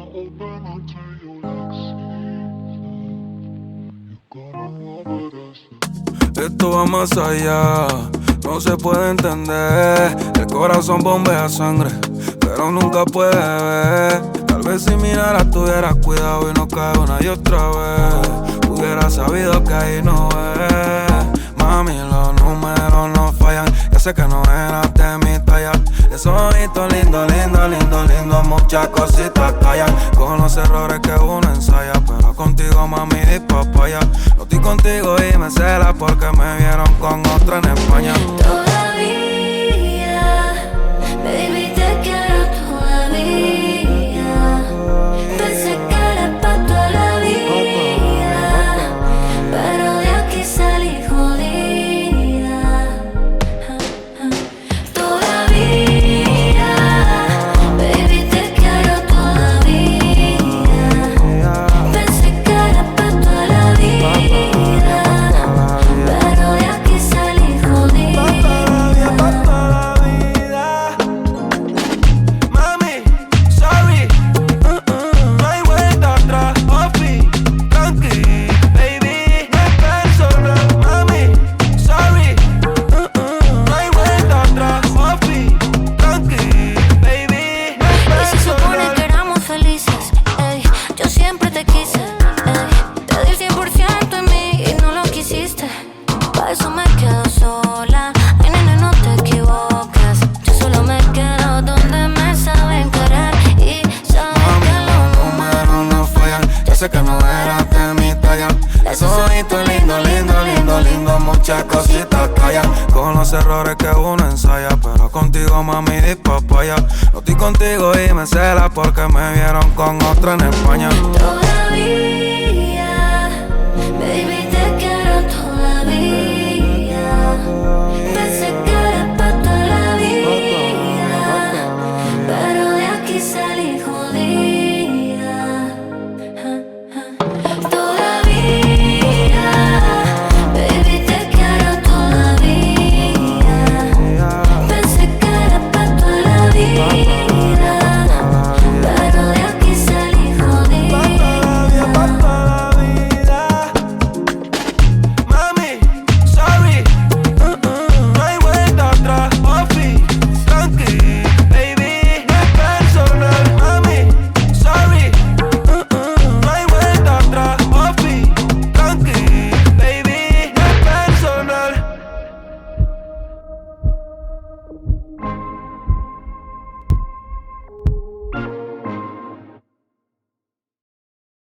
Esto va más allá, no se puede entender. El corazón bombea sangre, pero nunca puede ver. Tal vez si miraras tuvieras cuidado y no cae una y otra vez. Hubiera sabido que ahí no es. Mami, los números no fallan. Ya sé que no eras de mi talla. Esos ojitos lindos, lindo, lindo, lindo. Muchas cositas callan con los errores que uno ensaya. Pero contigo, mami, di papaya. No estoy contigo y me cela porque me vieron con otra en España. Todavía, baby, te quiero todavía. Pensé que era pa' toda la vida, pero de aquí salí jodida. Todavía, baby, te quiero todavía. Pensé que era pa' toda la vida, pero de aquí salí jodida. Pa' toda la vida. Mami, sorry. No hay vuelta atrás, papi. Tranqui, baby. No es personal. Mami, sorry. No hay vuelta atrás, papi. Tranqui, baby. No es Y se supone personal. que éramos felices, ey. Yo siempre te quise, ey. Te di el 100% en mí y no lo quisiste. Pa' eso me quedo sola. Ay, nene, no te equivoques. Yo solo me quedo donde me saben querer y saben Mami, que los números no fallan. Ya sé que no eras de mi talla. Esos ojitos lindo, lindo, lindo, lindo. Muchas cositas callan con los errores que uno ensaya. Pero contigo, mami, di papaya. No estoy contigo y me cela porque me vieron con otra en España. todavía, baby,